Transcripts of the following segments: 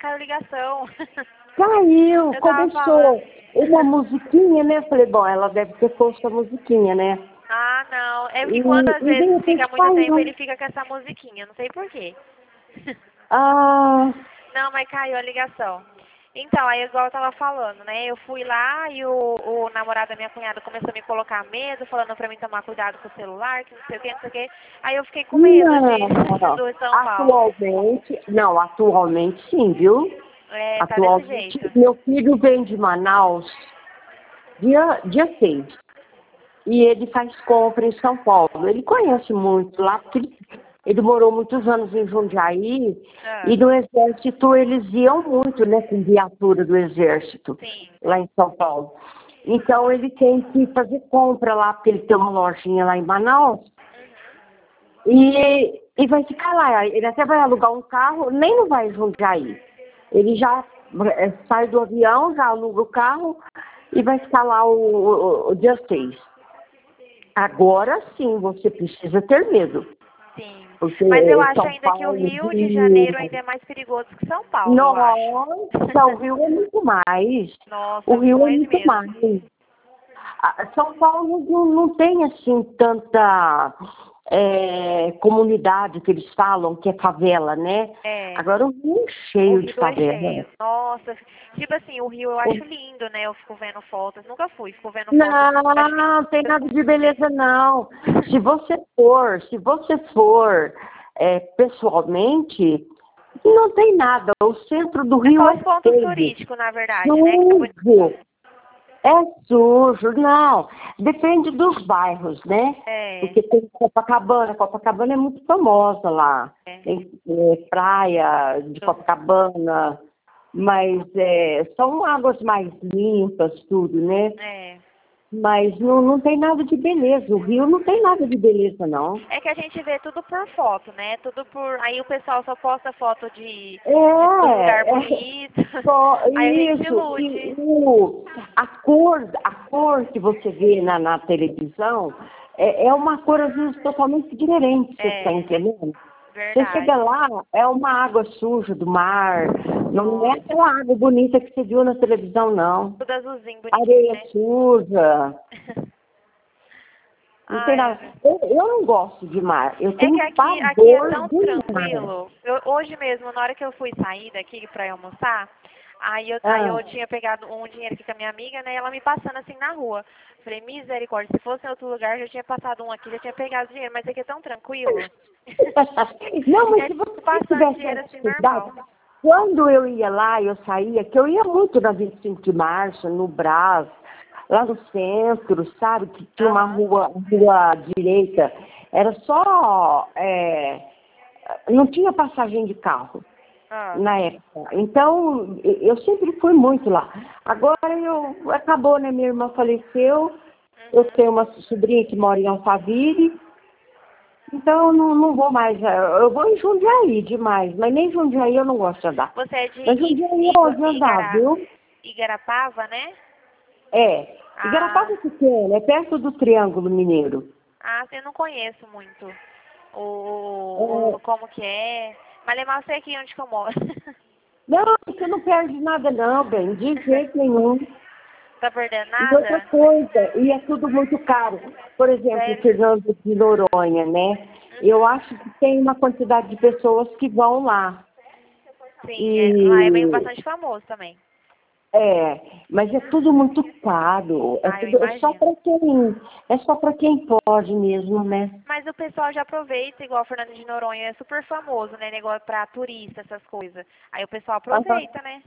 caiu a ligação. Caiu, Eu tava começou uma musiquinha, né? Falei, bom, ela deve ter posto a musiquinha, né? Ah, não. É porque E quando às de vezes fica repente muito tempo, caiu. ele fica com essa musiquinha. Não sei por quê. Ah, Não, mas caiu a ligação. Então, aí igual eu tava falando, né? Eu fui lá e o namorado da minha cunhada começou a me colocar medo, falando pra mim tomar cuidado com o celular, que não sei o que, não sei o que. Aí eu fiquei com medo não. do São Paulo. Atualmente sim, viu? É, tá desse Atualmente, jeito. meu filho vem de Manaus dia 6. E ele faz compra em São Paulo. Ele conhece muito lá, porque ele morou muitos anos em Jundiaí. Ah, E no Exército eles iam muito, né, com viatura do Exército, sim. lá em São Paulo. Então ele tem que fazer compra lá, porque ele tem uma lojinha lá em Manaus. E vai ficar lá. Ele até vai alugar um carro, nem não vai em Jundiaí. Ele já sai do avião, já aluga o carro e vai ficar lá o dia 6. Agora sim, você precisa ter medo. Sim. Porque Mas eu acho São ainda que o Paulo, Rio de Janeiro Rio... ainda é mais perigoso que São Paulo, eu acho. Nossa, o Rio é muito mais. Nossa, O Rio é mais muito mesmo. mais. São Paulo não tem assim tanta comunidade que eles falam que é favela, né? É. Agora o Rio é O cheio de Rio é favela. cheio. Nossa, tipo assim, o Rio eu acho lindo, né? Eu fico vendo fotos. Nunca fui, fico vendo fotos. Não, tem nada de beleza não. Se você for pessoalmente, não tem nada. O centro do É Rio só é os pontos feio, turísticos, na verdade, né? Que é bonito. sujo, é sujo. Não, depende dos bairros, né? É, Porque tem Copacabana. Copacabana é muito famosa lá. é. Tem praia de Copacabana, mas são águas mais limpas, tudo, né? É. Mas não tem nada de beleza. O Rio não tem nada de beleza, não. É que a gente vê tudo por foto, né? Tudo por. Aí o pessoal só posta foto do lugar bonito. Aí a gente se Isso. ilude. A cor que você vê na televisão é uma cor, às vezes, totalmente diferente, você está É, entendendo? Você chega verdade. lá, é uma água suja do mar, não é aquela água bonita que você viu na televisão, não. Tudo azulzinho, bonitinho, Areia né? suja, não tem Ai, nada. Eu não gosto de mar, eu é tenho que aqui é pavor tão de mar. tranquilo. Hoje mesmo, na hora que eu fui sair daqui pra ir almoçar, aí Ah, eu tinha pegado um dinheiro aqui com a minha amiga, né? E ela me passando assim na rua. Falei, misericórdia, se fosse em outro lugar, eu já tinha passado um aqui, já tinha pegado dinheiro, mas aqui é tão tranquilo. não, mas É se você passando tivesse dinheiro essa assim atividade, normal. quando eu ia lá, eu saía, que eu ia muito na 25 de março, no Brás, lá no centro, sabe, que tinha uma Aham. rua direita, era só, não tinha passagem de carro Ah, na época. Então, eu sempre fui muito lá. Agora acabou, né, minha irmã faleceu, eu uhum. tenho uma sobrinha que mora em Alphaville. Então, eu não vou mais. Eu vou em Jundiaí demais, mas nem Jundiaí eu não gosto de andar. Você é de Mas Jundiaí é onde andar, viu? Igarapava, né? É. Ah, Igarapava é pequeno, é perto do Triângulo Mineiro. eu não conheço muito É, como que é. Mas legal, eu sei aqui onde que eu moro. não, você não perde nada não, bem, de jeito nenhum. Tá perdendo E outra nada? coisa, e é tudo muito caro. Por exemplo, Sério? Fernando de Noronha, né? Eu Uhum. acho que tem uma quantidade de pessoas que vão lá. Sim, lá é bem E bastante famoso também. mas é tudo muito caro. Eu É imagino. só para quem pode mesmo, né? Mas o pessoal já aproveita, igual o Fernando de Noronha é super famoso, né? Negócio pra turista, essas coisas. Aí o pessoal Aham. aproveita, né?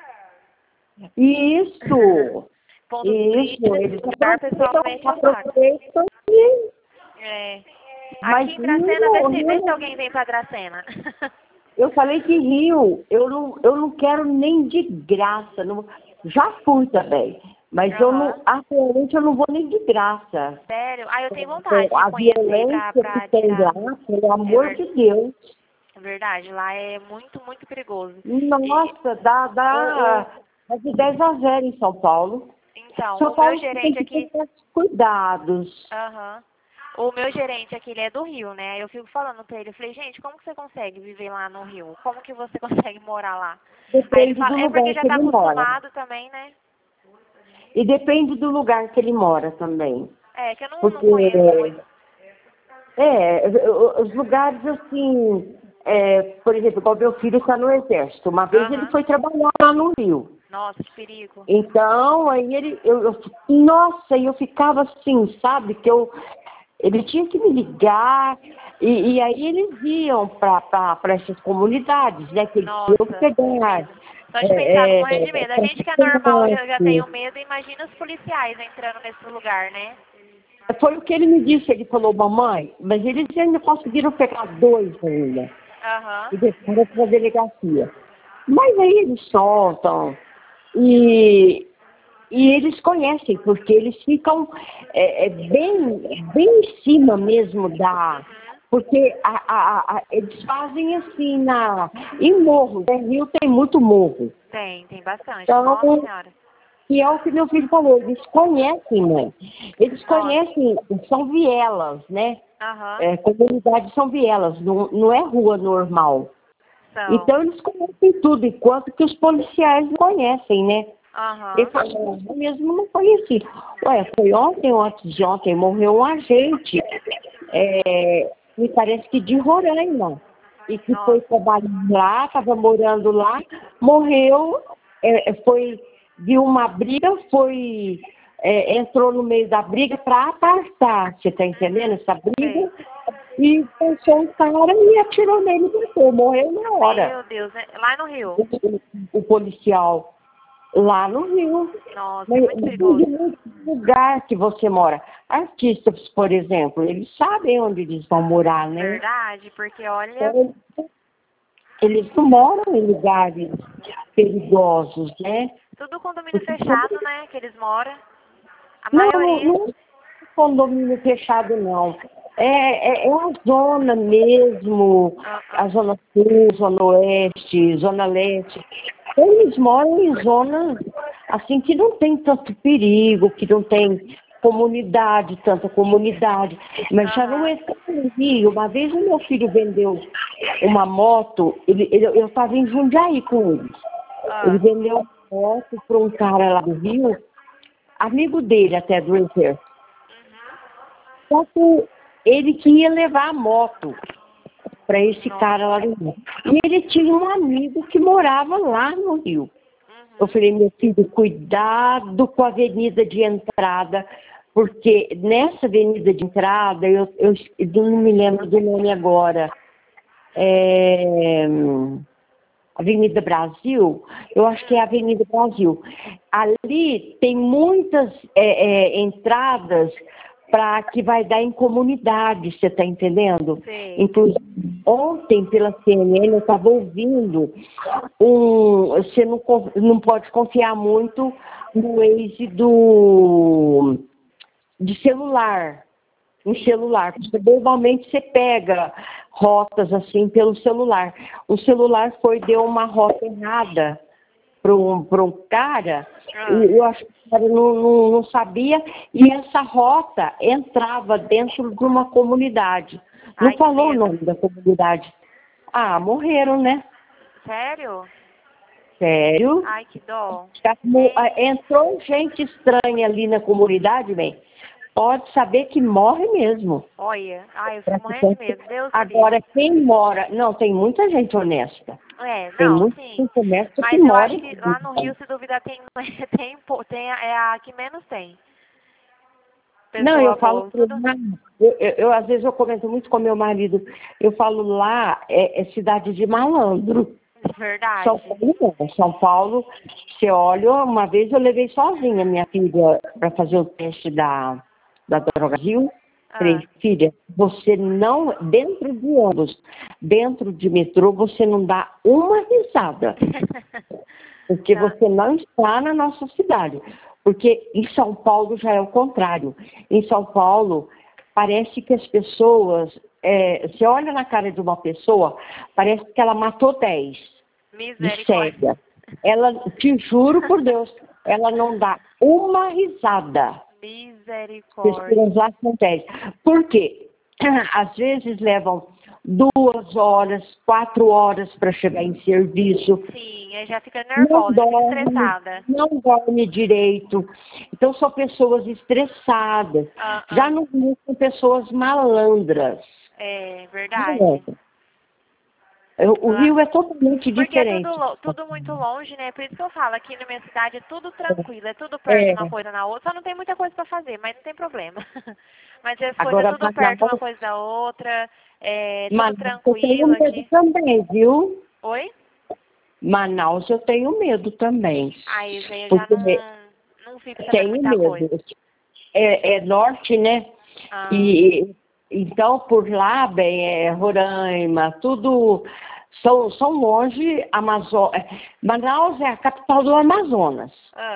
Isso, Pontos isso, turísticos, eles esse lugar o pessoal mete o saco. aproveitam e... É. Aqui Mas em Dracena, vê se Rio, alguém vem pra Dracena. eu falei que Rio, eu não quero nem de graça. Não, já fui também, mas Aham. atualmente eu não vou nem de graça. Sério? Eu tenho vontade de A conhecer violência que pra tem lá, tirar. pelo É amor de Deus. verdade, lá é muito, muito perigoso. E Nossa, o, o, dá de 10-0 em São Paulo. então, São o meu Paulo tem gerente que ter aqui. mais cuidados. Aham. O meu gerente aqui, ele é do Rio, né? Aí eu fico falando pra ele, eu falei, gente, como que você consegue viver lá no Rio? Como que você consegue morar lá? Aí ele Depende do fala, é porque lugar já que tá ele mora. acostumado também, né? E depende do lugar que ele mora também. É, que eu não Porque, conheço muito. os lugares assim, por exemplo, igual meu filho está no exército. Uma vez ele Aham. foi trabalhar lá no Rio. Nossa, que perigo. Então, aí nossa, eu ficava assim, sabe, ele tinha que me ligar, e aí eles iam para essas comunidades, né, que eles tinham que Nossa, que pegar, medo. Só de pensar no morrer de medo. A gente que é normal já tem o traficante. medo, imagina os policiais entrando nesse lugar, né? Foi o que ele me disse, ele falou, mamãe, mas eles ainda conseguiram pegar 2 ainda, Aham. e depois para a delegacia. Mas aí eles soltam, e eles conhecem, porque eles ficam bem em cima mesmo porque eles fazem assim, em morro, né? Rio tem muito morro. Tem bastante. Então, Nossa senhora. e é o que meu filho falou, eles conhecem, né? Eles Nossa. conhecem, são vielas, né? Aham. Comunidades são vielas, não é rua normal. São. Então eles conhecem tudo, enquanto que os policiais não conhecem, né? Ele Aham. falou, eu mesmo não conheci. Ué, foi ontem ou antes de ontem, morreu um agente, me parece que de Roraima, e que foi Nossa. trabalhando lá, estava morando lá, morreu, foi de uma briga, entrou no meio da briga para apartar, você está entendendo essa Sei. briga? E pensou um cara e atirou nele e matou, morreu na hora. Meu Deus, né? Lá no Rio. O policial. Lá no Rio, Nossa, é muito perigoso. no lugar que você mora. Artistas, por exemplo, eles sabem onde eles vão morar, né? Verdade, porque olha. Então, eles não moram em lugares perigosos, né? Tudo condomínio Porque fechado, né? Que eles moram. A não maioria. é condomínio fechado, não. É a zona mesmo, Ah, a ah. zona sul, zona oeste, zona leste. Eles moram em zonas assim que não tem tanto perigo, que não tem comunidade, tanta comunidade. Mas já não Aham. é tão Rio. Uma vez o meu filho vendeu uma moto, eu estava em Jundiaí com ele. Ele Ah. vendeu uma moto para um cara lá do Rio, amigo dele até do exército. Só que ele queria levar a moto para esse Nossa. cara lá do Rio. E ele tinha um amigo que morava lá no Rio. Eu Uhum. falei, meu filho, cuidado com a avenida de entrada, porque nessa avenida de entrada, eu não me lembro do nome agora, Avenida Brasil, eu acho que é Avenida Brasil. Ali tem muitas entradas para que vai dar em comunidade, você está entendendo? Sei. Inclusive, ontem pela CNN eu estava ouvindo você não pode confiar muito no Waze de celular, em celular, porque normalmente você pega rotas assim pelo celular. O celular deu uma rota errada para um cara, Ah. e eu acho que o cara não sabia, e essa rota entrava dentro de uma comunidade. Não Ai, que falou o medo. nome da comunidade. Ah, morreram, né? Sério? Sério? Ai, que dó. Entrou gente estranha ali na comunidade, bem, pode saber que morre mesmo. Olha. Ai, eu fico morrendo de medo. Deus me livre. Agora, quem mora... Não, tem muita gente honesta. É, Tem não, muita sim. gente honesta que Mas eu mora acho em que lá no Rio, comunidade. se duvidar, é a que menos tem. Não, eu Pessoa falo... boa, tudo. Às vezes eu comento muito com meu marido. Eu falo lá, é cidade de malandro. São Verdade. Paulo, não. São Paulo, você olha, uma vez eu levei sozinha minha filha para fazer o teste da Droga Rio. Ah. Falei, filha, você não, dentro de ônibus, dentro de metrô, você não dá uma risada, porque Não. você não está na nossa cidade. Porque em São Paulo já é o contrário. Em São Paulo, parece que as pessoas, você olha na cara de uma pessoa, parece que ela matou 10 de Misericórdia. séria. Ela, te juro por Deus, ela não dá uma risada. Misericórdia. Lá são 10. Por quê? Às vezes levam 2 horas, 4 horas para chegar em serviço. Sim, eu já fica nervosa, já fica estressada. Não dorme direito. Então são pessoas estressadas. Já não são pessoas malandras. É verdade. O Rio é totalmente diferente. Porque é tudo muito longe, né? Por isso que eu falo, aqui na minha cidade é tudo tranquilo, é tudo perto uma coisa na outra. Só não tem muita coisa para fazer, mas não tem problema. Mas as coisas é tudo perto uma coisa da outra, tudo tranquilo eu tenho medo também, viu? Oi? Manaus eu tenho medo também. Aí eu já não fico sabendo muita coisa. É norte, né? E então por lá, bem, Roraima, tudo são longe. Manaus é a capital do Amazonas.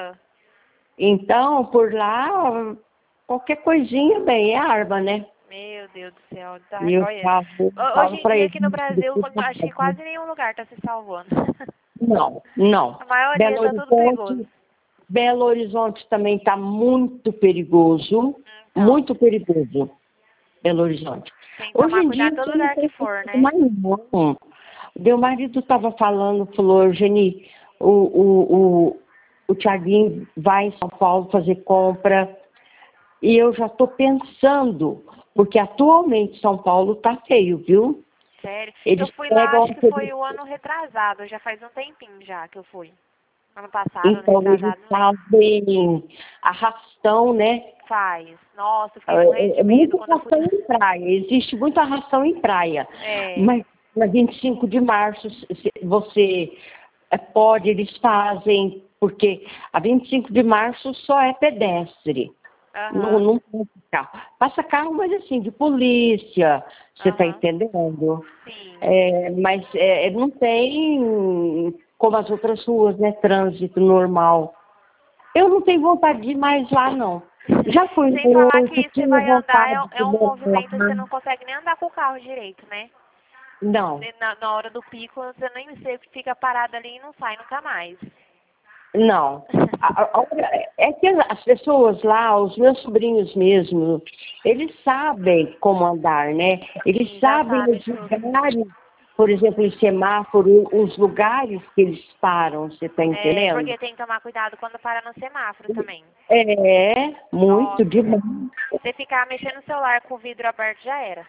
Então por lá qualquer coisinha, bem, é arma, né? Meu Deus do céu. Tá, hoje em dia aqui no Brasil, acho que quase nenhum lugar está se salvando. Não. A maioria está tudo perigoso. Belo Horizonte também está muito perigoso. Muito perigoso. Belo Horizonte. Tem que tomar cuidado todo lugar que for, né? Mas não. Meu marido estava falou, Eugenie, o Thiaguinho vai em São Paulo fazer compra. E eu já estou pensando, porque atualmente São Paulo está feio, viu? Sério? Eu fui lá, acho que foi o ano retrasado, já faz um tempinho já que eu fui. Ano passado, então, ano retrasado. Eles fazem arrastão, né? Faz. Nossa, eu fiquei morrendo de medo quando eu fui. Em praia. Existe muita arrastão em praia. Mas na 25 de março, você pode, eles fazem, porque a 25 de março só é pedestre. Não passa carro, mas assim, de polícia, você está entendendo? Sim. Mas não tem como as outras ruas, né? Trânsito normal. Eu não tenho vontade de ir mais lá, não. Já fui. Sem falar que você vai andar, é um movimento, você não consegue nem andar com o carro direito, né? Não. Na hora do pico, você nem sei que fica parado ali e não sai nunca mais. Não. É que as pessoas lá, os meus sobrinhos mesmo, eles sabem como andar, né? Eles sabem os lugares, por exemplo, em semáforo, os lugares que eles param, você está entendendo? Porque tem que tomar cuidado quando para no semáforo também. Muito demais. Você ficar mexendo no celular com o vidro aberto já era.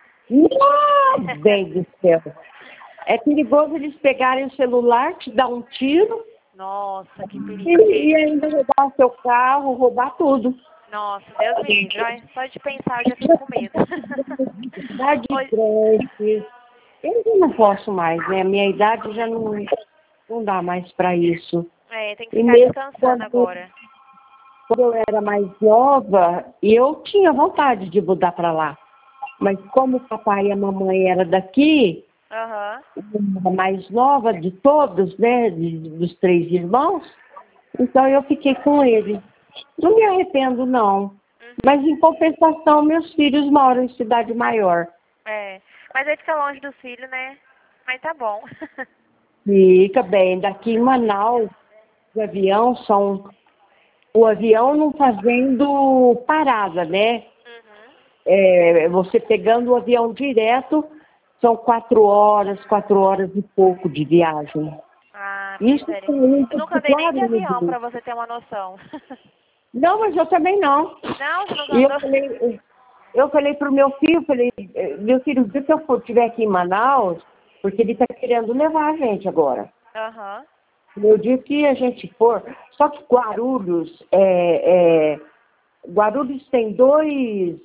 Bem do céu. É perigoso eles pegarem o celular, te dar um tiro. Nossa, que perigo. E ainda roubar o seu carro, roubar tudo. Nossa, Deus me livre. Só de pensar eu já fico com medo. Eu já não posso mais, né? A minha idade já não dá mais para isso. Tem que ficar descansando agora. Quando eu era mais nova, eu tinha vontade de mudar para lá. Mas como o papai e a mamãe eram daqui, a mais nova de todos, né? Dos 3 irmãos, então eu fiquei com ele. Não me arrependo, não. Mas em compensação, meus filhos moram em cidade maior. Mas aí fica longe do filho, né? Mas tá bom. Fica bem. Daqui em Manaus, o avião não fazendo parada, né? Você pegando o avião direto, são 4 horas e pouco de viagem. Isso eu nunca dei nem de avião, para você ter uma noção. Não, mas eu também não. Não, você não andou? Eu falei pro meu filho, meu filho, o dia que eu estiver aqui em Manaus, porque ele está querendo levar a gente agora. No dia que a gente for, só que Guarulhos, Guarulhos tem dois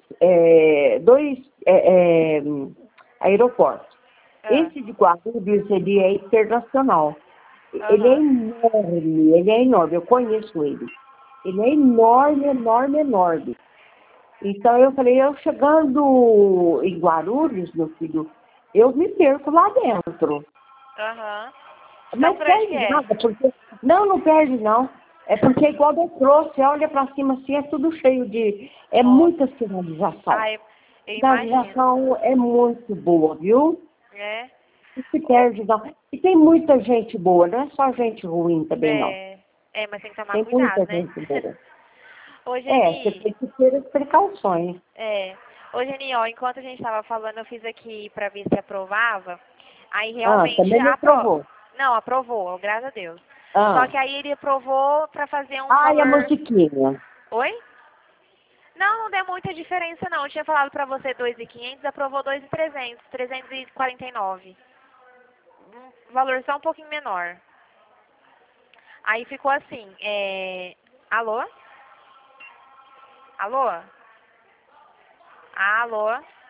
aeroportos. Esse de Guarulhos, ele é internacional. Ele é enorme, eu conheço ele. Ele é enorme. Então eu falei, eu chegando em Guarulhos, meu filho, eu me perco lá dentro. Mas perde nada, porque... Não perde não. É porque igual metrô, você olha pra cima assim, é tudo cheio de... muita sinalização. A sinalização é muito boa, viu? Não se perde não. E tem muita gente boa, não é só gente ruim também não. Mas tem que tomar cuidado, né? Gente boa. Ô, Você Geni, tem que ter as precauções. ô, Geni, ó, enquanto a gente estava falando, eu fiz aqui para ver se aprovava. Aí Ah, realmente também me aprovou. Não, aprovou, graças a Deus. Só Ah, que aí ele aprovou para fazer um ai, a valor. musiquinha. Oi? Não, não deu muita diferença não. Eu tinha falado pra você 2.500, aprovou 2.300, 349. Um valor só um pouquinho menor. Aí ficou assim, alô? Alô? Alô?